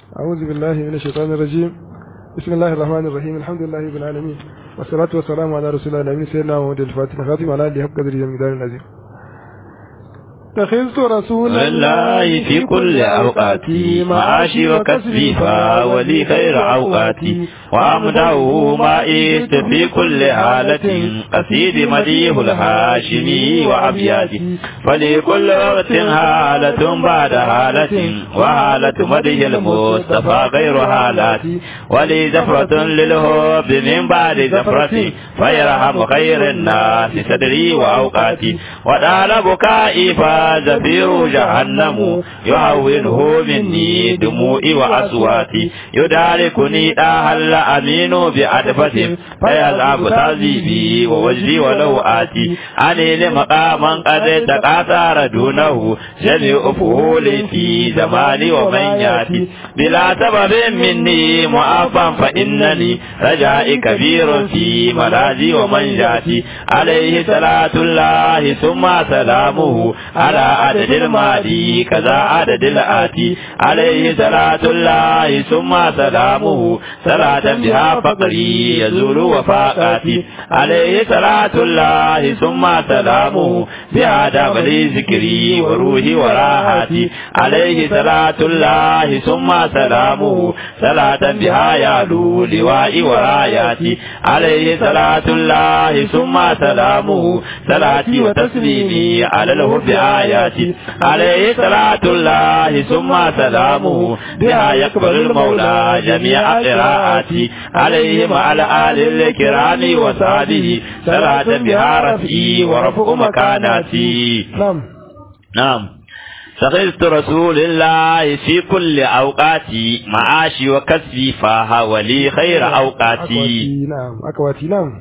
أعوذ بالله من الشيطان الرجيم. بسم الله الرحمن الرحيم. الحمد لله رب العالمين والصلاة والسلام على رسول الله الأمين سيدنا محمد الفاتح الخاتم على آله حق قدره ومقداره العظيم. اتخذت رسول الله في كل أوقاتي معاشي وكسبي فولي خير أوقاتي وأمده ما إيست في كل حالة قصيد مديه الهاشمي وأبياتي فلكل وقت حالة بعد حالة وحالة مديه المصطفى غير حالاتي ولي زفرة للهب من بعد زفرتي فيرحم خير الناس صدري وأوقاتي وطال بكائي زفير جهنم يهونه مني دموعي وأصواتي يداركني أهل أمين بأدفة فيذهب تعذيبي ووجهي ولو آتي أني لمقاما قد تقاطر دونه جميع فهولي في زماني ومن ياتي بلا سبب مني معافى فإنني رجائي كبير في ملاذي ومن جاتي عليه صلاة الله ثم سلامه على عدد الماضي كذا عدد الآتي عليه صلاة الله ثم سلامه صلاة بها فقري يزول وفاقاتي عليه صلاة الله ثم سلامه بها دام لي ذكري وروحي وراحتي عليه صلاة الله ثم سلامه صلاة بها يعلو لوائي وراياتي عليه صلاة الله ثم سلامه صلاتي وتسليمي على الهب آياتي عليه صلاة الله ثم سلامه بها يقبل المولى جميع قراءاتي عليه مع الآل الكرام وصحبه صلاة بها رفعي ورفع مكاناتي. نعم سخرت رسول الله في كل أوقاتي معاشي وكسبي فهو لي خير أوقاتي. نعم أكواتي. نعم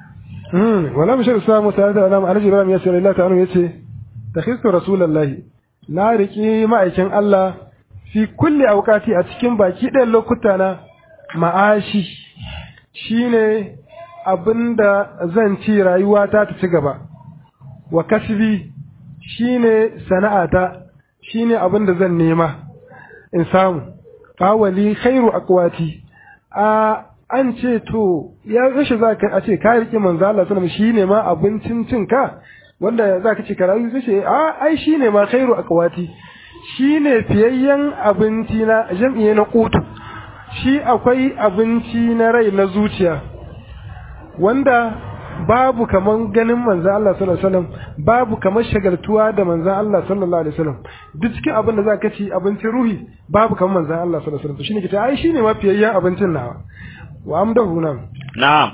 ولم يشر السلام وسعادة ألام على جبرام يسير الله تعالى يسير takhistu rasulullahi na riki ma'aikin Allah fi kulli awqati a cikin baki ɗayan lokuta na ma'ashi shine abinda zan ci rayuwata ta ci gaba wa kasbi shine sana'ata shine abinda zan nema in samu fa wali khairu aqwati an ce to ya rashin zaka a ce ka riki manzo Allah sallallahu alaihi wasallam shine ma abincin cinka wanda za ka ce karayu sai ce ai shine ma khairu aqwati shine fiyayyen abinci na jam'iye na qutu shi akwai abinci na rai na zuciya wanda babu kaman ganin manzo Allah sallallahu alaihi wasallam babu kaman shagaltuwa da manzo Allah sallallahu alaihi wasallam duk cikin abin da za ka ci abincin ruhi babu kaman manzo Allah sallallahu alaihi wasallam to shine kita ai shine ma fiyayyen abincin nawa wa amdahu na'am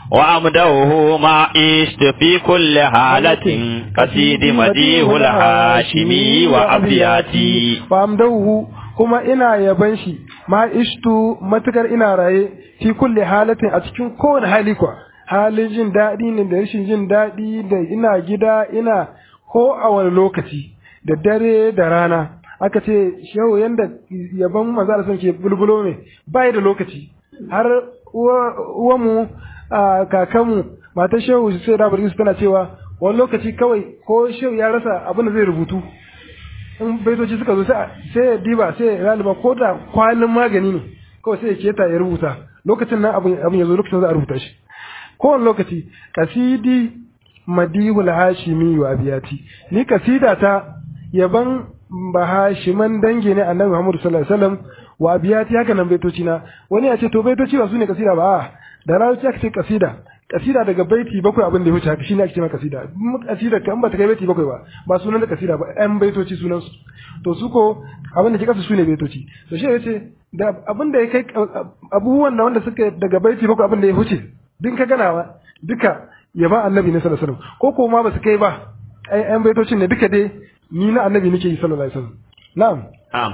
وأمده ما إشت في كل حالة قصيد مديه الهاشمي وأبياتي وأمده kuma ina yaban shi ma ishtu matukar ina raye fi kulli halatin a cikin kowane hali kwa halin jin daɗi ne da rashin jin daɗi da ina gida ina ko a wani lokaci da dare da rana aka ce shehu yanda yaban manzo Allah ke bulbulo ne bai da lokaci har uwanmu kakanmu matar shehu sai da barkisu tana cewa wani lokaci kawai ko shehu ya rasa abin da zai rubutu in baitoci suka zo sai ya diba sai ya galiba ko da kwalin magani ne kawai sai ya keta ya rubuta lokacin nan abin ya zo lokacin za a rubuta shi kowane lokaci kasidi madihul hashimi wa abiyati ni kasida ta yaban bahashiman dangi ne annabi Muhammad sallallahu alaihi wasallam wa abiyati haka nan baitoci na wani ya ce to baitoci ba su ne kasida ba da larabci aka ce kasida daga baiti bakwai abin da ya wuce haka shine ake cewa kasida kan ba ta kai baiti bakwai ba sunan da kasida ba ɗan baitoci sunan su to su ko abin da ke kasa su ne baitoci to shi yace da abin da ya kai abubuwan da wanda suka daga baiti bakwai abin da ya wuce din ka ganawa duka yaba annabi ne sallallahu alaihi wasallam ko ma ba su kai ba ɗan baitocin ne duka dai ni na annabi nake yi sallallahu alaihi wasallam na'am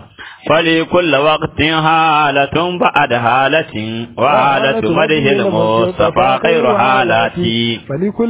فلكل وقت حالة بعد حالة وحالة مده المصطفى خير حالاتي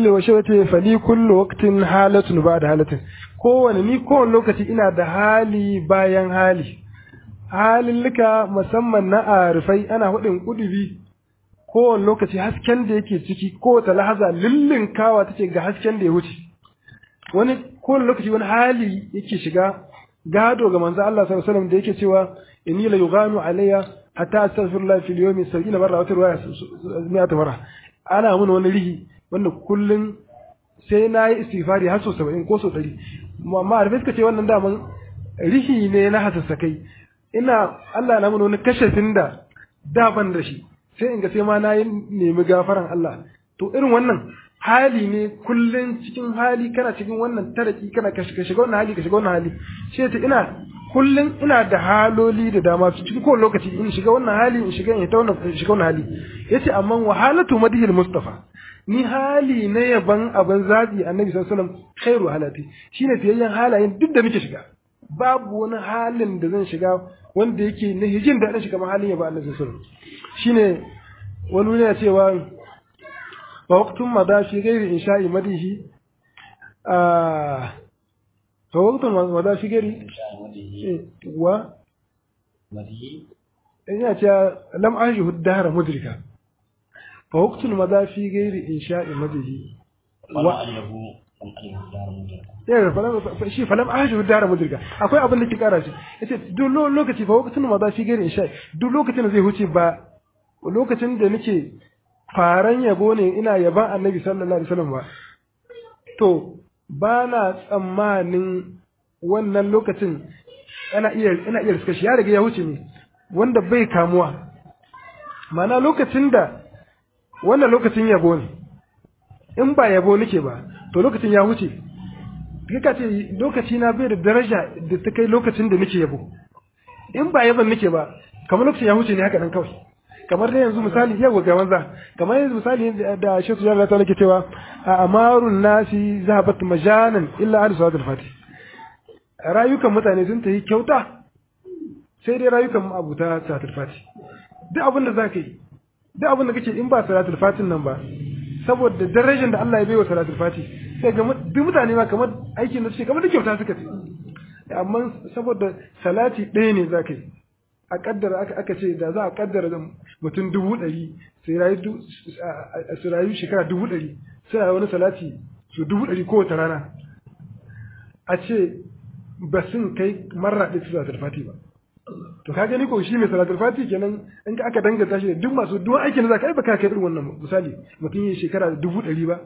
فلكل وقت حالة بعد حالة kowane ni kowane lokaci ina da hali bayan hali halillika musamman na arifai ana hudin kudubi kowane lokaci hasken da yake ciki kowace lahaza lullun kawa take ga hasken da ya wuce wani kowane lokaci wani hali yake shiga gado ga manzo Allah sallallahu alaihi wasallam da yake cewa inni la yughanu alayya hatta astaghfirullah fil yawmi 70 marra wa riwaya 100 marra ana mun wani rihi wanda kullun sai nayi istighfari har so 70 ko so 100 amma arfe suka ce wannan daman rihi ne na hasassakai ina Allah na mun wani kashafin da ban da shi sai in ga sai ma nayi nemi gafaran Allah to irin wannan hali ne kullun cikin hali kana cikin wannan taraki kana ka shiga wannan hali ka shiga wannan hali sai ta ina kullun ina da haloli da dama cikin kowane lokaci in shiga wannan hali in shiga wannan hali yace amma wahalatu madhil mustafa ni hali ne yaban abin zabi annabi sallallahu alaihi wasallam khairu halati shine fiyayyen halayen duk da muke shiga babu wani halin da zan shiga wanda yake na hijin da shiga mahalin yaba annabi sallallahu alaihi wasallam shine wani ne cewa ووقت مضى في غير إنشاء مديه فوقت مضى في غير لم أعجه الدهر مدركا فوقت مضى في غير إنشاء مديه فلم أعجه الدهر مدركا akwai abin da ke kara shi yace duk lokaci fa waqtun ma da fi gairi insha duk lokacin da zai huce ba lokacin da nake faran yabo ne ina yaban annabi sallallahu alaihi wasallam ba to ba na tsammanin wannan lokacin ina iya riska shi ya riga ya wuce ne wanda bai kamuwa mana lokacin da wannan lokacin yabo ne in ba yabo nake ba to lokacin ya wuce kika ce lokaci na bai da daraja da ta kai lokacin da nake yabo in ba yaban nake ba kamar lokacin ya wuce ne haka nan kawai kamar da yanzu misali yau ga manza kamar yanzu misali da Sheikh Jalla ta nake cewa amarun nasi zahabat majanan illa an salatul fatih rayukan mutane sun tayi kyauta sai dai rayukan abuta salatul fatih duk abin da zaka yi duk abin da kake in ba salatul fatih nan ba saboda darajar da Allah ya baiwa salatul fatih sai ga duk mutane ma kamar aikin da suke kamar da kyauta suka ce amma saboda salati ɗaya ne zaka yi a kaddara aka ce da za a kaddara mutum 100 sai rayu shekara 100 sai wani salati su 100 kowace rana a ce ba sun kai marra ɗaya su salatul fati ba to ka gani ko shi mai salatul fati kenan in ka aka danganta shi da duk masu duk aikin da za ka yi ba ka kai irin wannan misali mutum yi shekara 100 ba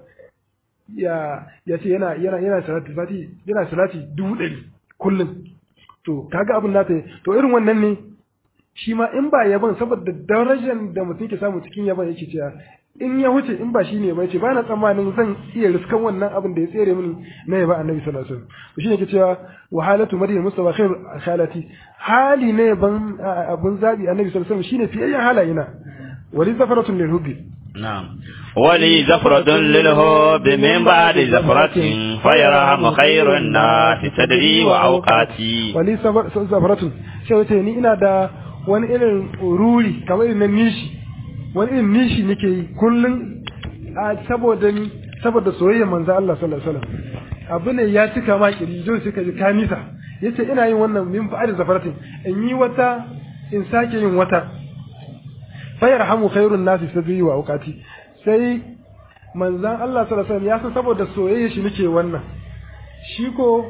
ya ce yana salatul fati yana salati 100 kullum to kaga abin nata to irin wannan ne shi ma in ba yaban saboda darajar da mutum ke samu cikin yaban yake cewa in ya wuce in ba shi ne ba ce ba na tsammanin zan iya riskan wannan abin da ya tsere mini na yaba annabi sallallahu alaihi wasallam shi ne ke cewa wahalatu madina mustafa khair halati hali ne ban abun zabi annabi sallallahu alaihi wasallam shine fiyayyen halayena wali zafaratun lil hubbi نعم ولي زفرة للهب من بعد زفرة فيرحم خير الناس تدري وأوقاتي ولي زفرة شوتني إنا دا wani irin ruri kamar irin nishi wani irin nishi nake yi kullum saboda soyayya manzo Allah sallallahu alaihi wasallam abu ne ya cika ma kirjo suka ji kanisa yace ina yin wannan min fa'al zafaratin in yi wata in sake yin wata fa yarhamu khairun nasi sabri wa awqati sai manzon Allah sallallahu alaihi wasallam ya san saboda soyayya shi nake wannan shi ko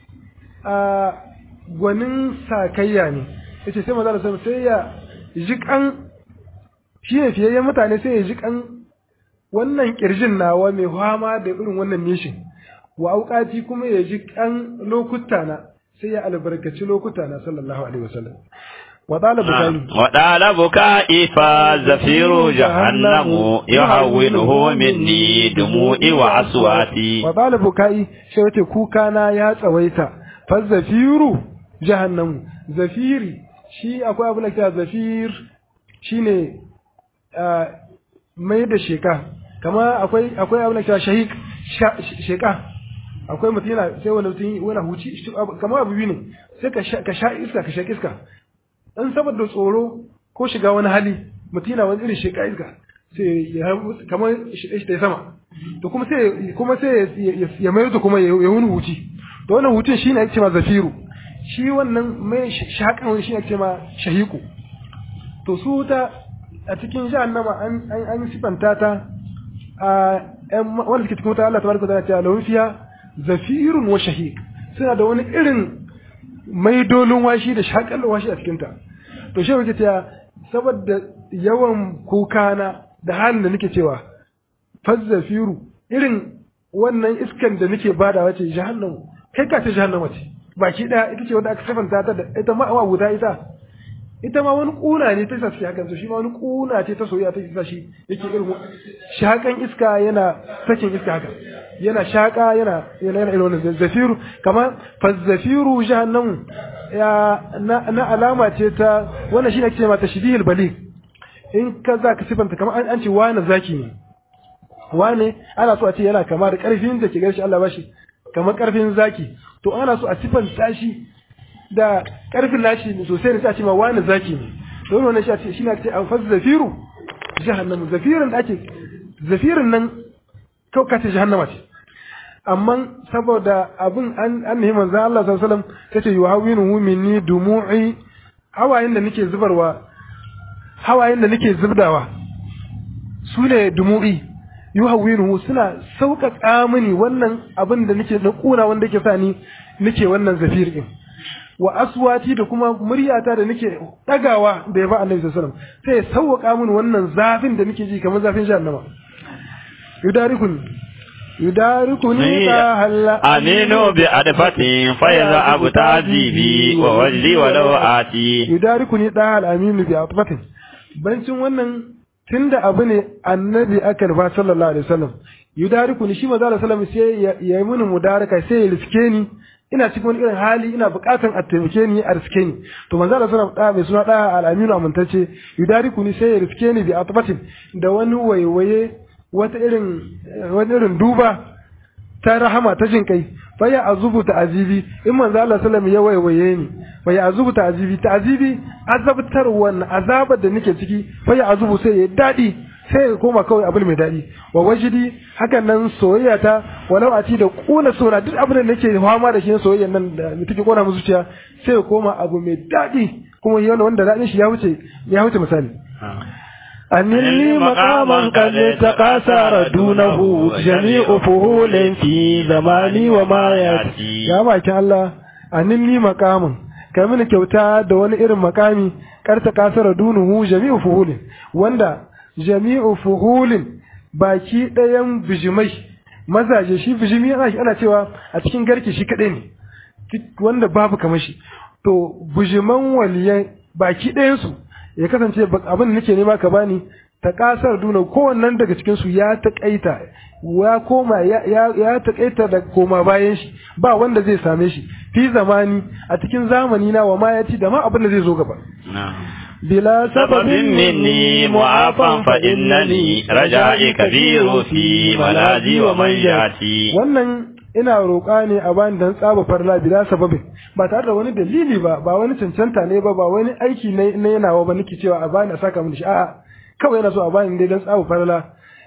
gwanin sakayya ne yace sai manzo Allah sai ya jikan shi ne fiyayyen mutane sai ya jikan wannan kirjin nawa mai fama da irin wannan nishin wa auqati kuma ya jikan lokuta na sai ya albarkaci lokuta na sallallahu alaihi wasallam وطال بكائي فزفير جهنم يهونه مني دموعي وأصواتي وطال بكائي شوتي كوكانا يا تسويتا فزفير جهنم زفيري shi akwai abu da ke zafir shine mai da sheka kama akwai abu da ke shahik sheka akwai mutum yana sai wani mutum wani huci kama abu biyu ne sai ka sha iska ka sha iska dan saboda tsoro ko shiga wani hali mutum yana wani irin sheka iska sai ya kamar shi ta sama to kuma sai ya mayar da kuma ya wani huci to wannan hucin shine ake cewa zafiru shi wannan mai shakan shi ake ma shahiku to su ta a cikin jahannama an sifanta ta wanda suke cikin wuta Allah tabaraka wa ta'ala ya ce lahum fiha zafirun wa shahiq suna da wani irin mai dolin washi da shakalin washi a cikin ta to shi yake cewa saboda yawan kukana da halin da nake cewa fazzafiru irin wannan iskan da nake badawa ce jahannamu kai ka ce jahannama ce baki daya ita ce wanda aka sifanta ta da ita ma awa guda ita ma wani kuna ne ta sashi hakan so shi ma wani kuna ce ta soyayya ta sa shi yake irin shakan iska yana sakin iska haka yana shaka yana irin wannan zafiru kamar fazzafiru jahannamu ya na alama ce ta wannan shine ake cewa tashbihul baligh in ka za ka sifanta kamar an ce wani zaki ne wane ana so a ce yana kama da karfin da ke garshi Allah bashi kamar karfin zaki to ana so a sifanta shi da karfin nashi sosai ne sai a ce ma wani zaki ne to wannan shi ne ake an faz zafiru jahannam zafirin da ake zafirin nan kau kace jahannama ce amma saboda abin an ne manzo Allah sallallahu alaihi wasallam tace yuhawinu minni dumu'i hawayen da nake zubarwa hawayen da nake zubdawa sune dumu'i yuhawinu suna sauƙaƙa mini wannan abin da nake na kuna wanda yake sa ni nake wannan zafir din wa aswati da kuma muryata da nake dagawa da yaba Annabi sallallahu alaihi wasallam sai ya sauƙaƙa mini wannan zafin da nake ji kamar zafin jahannama yudarikuni halla aminu bi adfatin fa yaza abu tazibi wa wajdi wa lawati yudarikuni hal aminu bi adfatin bancin wannan tunda abu ne annabi aka nufa sallallahu alaihi wasallam yudarikuni shi manzo sallallahu alaihi wasallam sai ya yi mini mudaraka sai ya riske ni ina cikin wani irin hali ina buƙatar a taimake ni a riske ni to manzo sallallahu alaihi wasallam mai suna da al-aminu amintacce yudarikuni sai ya riske ni bi atbatin da wani waiwaye wani irin duba ta rahama ta jin kai fa ya azubu ta'azibi in manzo Allah sallallahu alaihi wasallam ya waiwaye ni fa ya azubu ta'azibi azabtar wannan azabar da nake ciki fa ya azubu sai ya dadi sai ya koma kawai abin mai dadi wa wajidi hakan nan soyayya ta walau a ci da kuna sona duk abin da nake fama da shi soyayyan nan da take kona mu zuciya sai ya koma abu mai dadi kuma yana wanda dadin shi ya wuce misali أنني مقاما قد تقاصر دونه جميع فهول في زماني وما يأتي يا باكي الله أنني مقاما كمن كيوتا da wani irin makami kar ta kasara dunuhu jami'u fuhulin wanda jami'u fuhulin baki ɗayan bijimai mazaje shi bijimi ana cewa a cikin garki shi kadai ne wanda babu kamar shi to bijiman waliyai baki ɗayan su ya kasance abin da nake nema ka bani ta kasar duna kowannen daga cikin su ya taƙaita ya koma ya taƙaita da koma bayan shi ba wanda zai same shi fi zamani a cikin zamani na wa ma ya ci da ma abin da zai zo gaba bila sababin minni mu'afan fa innani raja'i kabiru fi malazi wa manjati wannan ina roƙa ne a bani dan tsaba farla bila sababin ba tare da wani dalili ba wani cancanta ne ba wani aiki ne yanawa ba nake cewa a bani a saka mini shi a'a kawai yana so a bani dai dan tsaba farla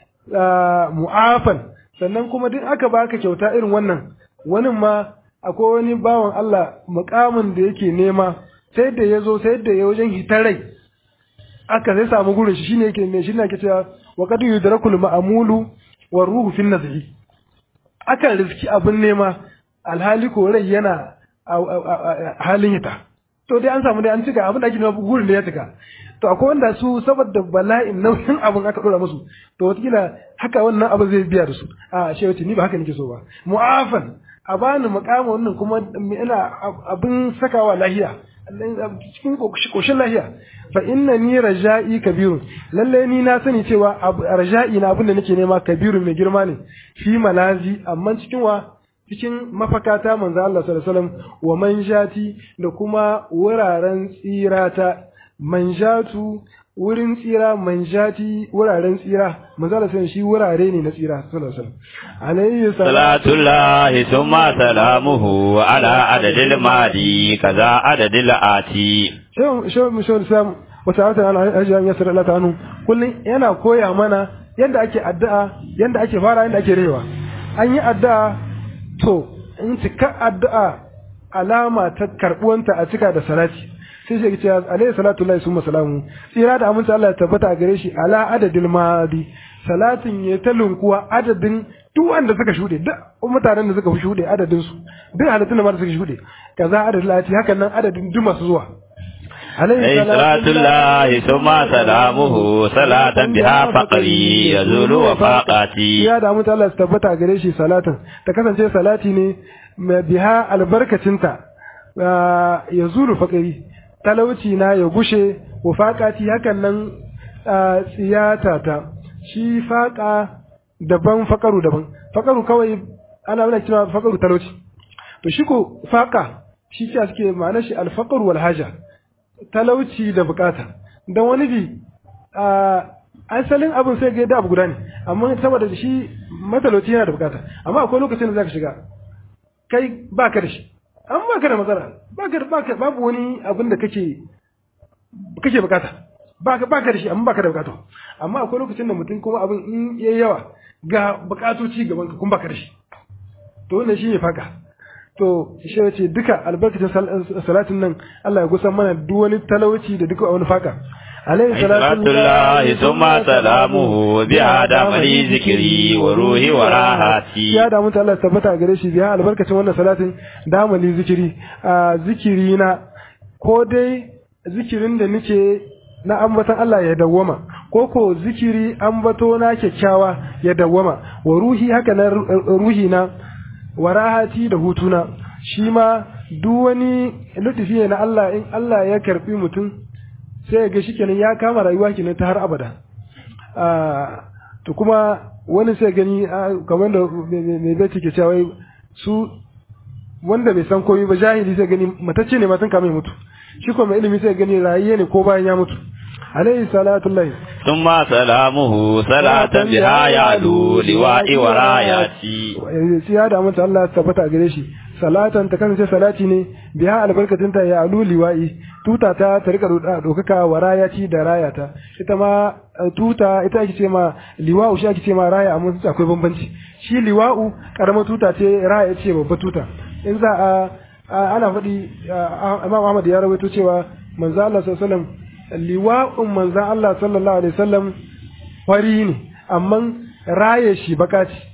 mu'afan sannan kuma duk aka baka kyauta irin wannan wani ma akwai wani bawan Allah mukamin da yake nema sai da yazo sai da ya wajen hitarai aka sai samu gurin shi shine yake ne shine yake cewa wa qad yudrakul ma'mulu wa ruhu fi nazhi akan riski abin nema alhali ko rai yana halin yata to dai an samu dai an cika abin da ake nema gurin da ya cika to akwai wanda su saboda bala'in nauyin abin aka dora musu to wataƙila haka wannan abu zai biya da su a shi wace ni ba haka nake so ba mu'afan a bani makama wannan kuma ina abin sakawa lahiya cikin koshin lahiya fa inna ni raja'i kabirun lalle ni na sani cewa raja'i na abin da nake nema kabirun mai girma ne fi malazi amma cikin mafakata manzo Allah sallallahu alaihi wasallam wa manjati da kuma wuraren tsirata manjatu wurin tsira manjati wuraren tsira manzo Allah sallallahu shi wurare ne na tsira sallallahu alaihi wasallam alayhi salatullahi thumma salamuhu ala adadil madi kaza adadil ati shehu sam wata wata alhaji ya sallallahu ta'ala kullun yana koya mana yanda ake addu'a yanda ake fara yanda ake rewa an yi addu'a to in cika addu'a alama ta karbuwanta a cika da salati sai shi ce alayhi salatu lillahi summa salamu tsira da amince Allah ya tabbata a gare shi ala adadil madi salatin ya talunkuwa adadin duk wanda suka shude duk mutanen da suka fi shuɗe adadin su duk halittun da ma suka shuɗe kaza adadin lati hakan nan adadin duk masu zuwa عليه صلاة الله ثم سلامه صلاة بها فقري يزول وفاقاتي يا دامو الله استبتا gare shi salatin ta kasance salati ne biha albarkacinta yazulu faqri talauci na ya gushe wafaqati hakan nan tsiyata ta shi faqa daban faqaru daban faqaru kawai ana mana cewa faqaru talauci to shi ko faqa shi ce suke ma'anar shi alfaqru wal haja talauci da bukata don wani bi asalin abin sai ga da abu guda ne amma saboda shi matalauci yana da bukata amma akwai lokacin da zaka shiga kai baka da shi an baka da matsala babu wani abin da kake bukata baka da shi amma baka da bukata amma akwai lokacin da mutum kuma abin in yayi yawa ga bukatoci gaban ka kuma baka da shi to wannan shine faka to shi ya ce duka albarkacin salatin nan Allah ya gusan mana duk wani talauci da duka wani faka alayhi salatullahi thumma salamuhu bi adamali zikri wa ruhi wa rahati ya da mutu Allah tabbata gare shi biya albarkacin wannan salatin damali zikiri zikiri na ko dai zikirin da nake na ambatan Allah ya dawwama ko ko zikiri ambato na kyakkyawa ya dawwama wa ruhi haka na ruhi na warahati da hutuna shi ma duk wani lutufi na Allah in Allah ya karbi mutum sai ya ga shikenan ya kama rayuwa kenan ta har abada to kuma wani sai gani kamar da mai bai ke cewa su wanda bai san komai ba jahili sai gani matacce ne ma tun kama ya mutu shi kuma mai ilimi sai gani rayuwa ne ko bayan ya mutu عليه صلاة الله ثم سلامه صلاة بها يعلو لواء وراياتي سيادة أمانت الله ثبت أجريشي صلاة تكن صلاتي ne biha albarkatinta ya alu liwa'i tuta ta rika dokaka warayati da rayata ita ma tuta ita ake ce ma liwa'u shi ake ce ma raya amma akwai bambanci shi liwa'u karamar tuta ce raya ce babbar tuta in za a ana faɗi Imam Ahmad ya rawaito cewa manzo Allah sallallahu alaihi wasallam liwa'un manzo Allah sallallahu alaihi wasallam fari ne amma raya shi baka ce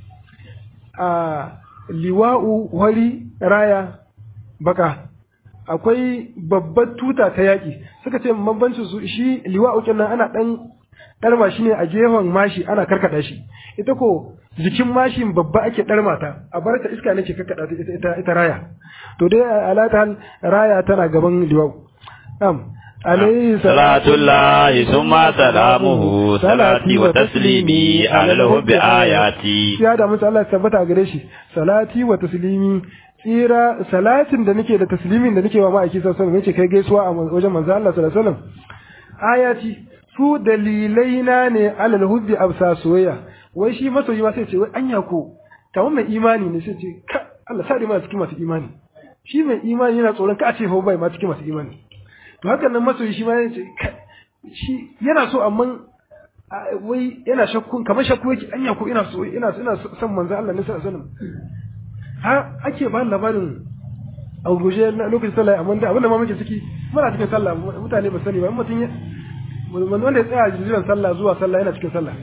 liwa'u wari raya baka akwai babbar tuta ta yaki suka ce bambancin su shi liwa'u kenan ana dan darma shi ne a gefen mashi ana karkada shi ita ko jikin mashin babba ake darma ta a barka iska nake karkada ta ita raya to dai alatan raya tana gaban liwa'u عليه صلاة الله ثم سلامه صلاتي وتسليمي على الهب آياتي يا da musu Allah tabbata gare shi salati wa taslimi tsira salatin da nake da taslimin da nake wa ma'aiki sallallahu alaihi wasallam kai gaisuwa a wajen manzo Allah sallallahu alaihi wasallam ayati su dalilaina ne alal hubbi absa soyayya wai shi masoyi ma sai ce wai anya ko kamar mai imani ne sai ce ka Allah sa dai ma cikin masu imani shi mai imani yana tsoron ka a ce ho bai ma cikin masu imani to hakan nan masoyi shi ma ya ce shi yana so amma wai yana shakkun kamar shakku yake anya ko ina son manzo Allah ne sallallahu alaihi wasallam ha ake ba labarin auruje na lokacin sallah amma da abinda ma muke ciki muna cikin sallah mutane ba sani ba in mutun wanda ya tsaya jiran sallah zuwa sallah yana cikin sallah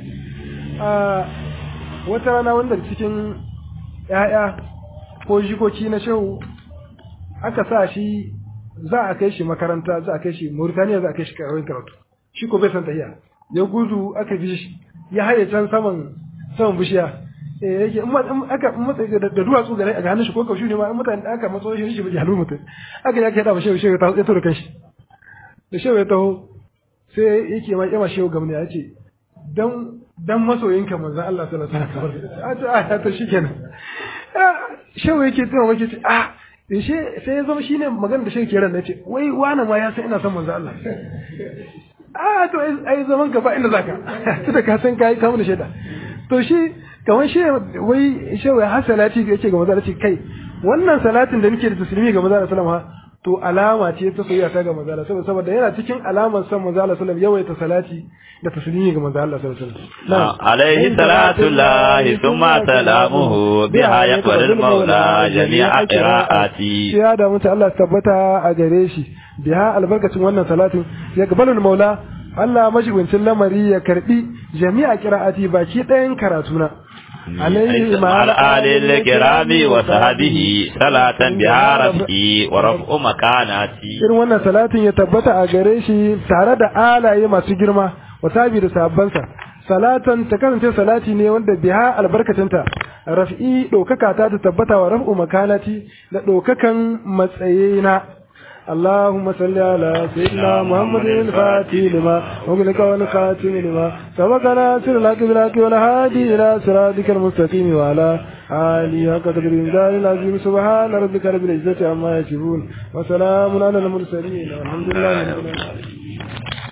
wata rana wanda cikin yaya ko jikoki na shehu aka sa shi za a kai shi makaranta za a kai shi Mauritania za a kai shi karatu shi ko bai san tahiya ya gudu aka bi shi ya haye can saman bishiya yake in aka matsa da duwatsu gare a hannun shi ko kaushi ne ma in mutane aka matso shi bai halu mutum aka ya kada ba shehu ta tsoro kanshi da shehu ya taho sai yake ma yama shehu gamne ya ce dan masoyinka manzon Allah sallallahu alaihi wasallam a ta shikenan shehu yake tsoma wake ce sai ya zama shine magana da shi ke ran nace wai wani ma ya san ina son manzo Allah to ai zaman ka ba inda zaka tunda ka san kai ka mun shaida to shi kamar shi wai shi wai hasalati yake ga manzo Allah kai wannan salatin da nake da taslimi ga manzo Allah sallama to alama ce ta soyayya ta ga manzo Allah saboda yana cikin alaman san manzo Allah sallallahu yawaita salati da taslimi ga manzo Allah sallallahu alaihi wasallam alaihi salatu lahi thumma salamuhu biha yaqbal maula jami'a qira'ati ya da mutu Allah tabbata a gare shi biha albarkacin wannan salatin yaqbalul maula Allah majibincin lamari ya karbi jami'a qira'ati baki ɗayan karatuna عليه مع الآل الكرام وصحبه صلاة بها رفعي ورفع مكاناتي. irin wannan salatin ya tabbata a gare shi tare da alaye masu girma wa sabi da sahabbansa. Salatan ta kasance salati ne wanda biha albarkacinta raf'i ɗaukaka ta tabbata wa raf'u makanati da ɗaukakan matsayina. اللهم صل على سيدنا محمد الفاتح لما وغلق والخاتم لما سبق ناصر الحق بالحق والهادي إلى صراطك المستقيم وعلى آله حق قدر الإنزال العظيم سبحان ربك رب العزة عما يصفون وسلام على المرسلين والحمد لله رب العالمين.